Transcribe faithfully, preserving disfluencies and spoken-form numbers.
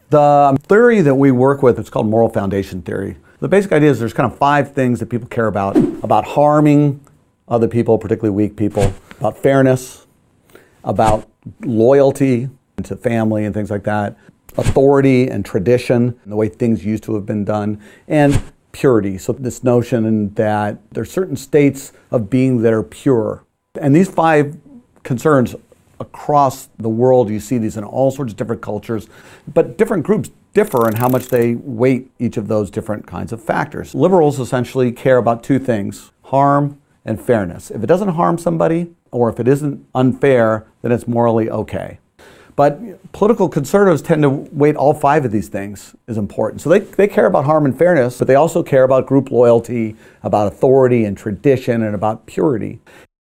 The theory that we work with, it's called moral foundation theory. The basic idea is there's kind of five things that people care about, about harming other people, particularly weak people, about fairness, about loyalty to family and things like that, authority and tradition, and the way things used to have been done, and purity. So this notion that there's certain states of being that are pure. And these five concerns across the world, you see these in all sorts of different cultures, but different groups differ in how much they weight each of those different kinds of factors. Liberals essentially care about two things: harm and fairness. If it doesn't harm somebody, or if it isn't unfair, then it's morally okay. But political conservatives tend to weight all five of these things as important. So they, they care about harm and fairness, but they also care about group loyalty, about authority and tradition, and about purity.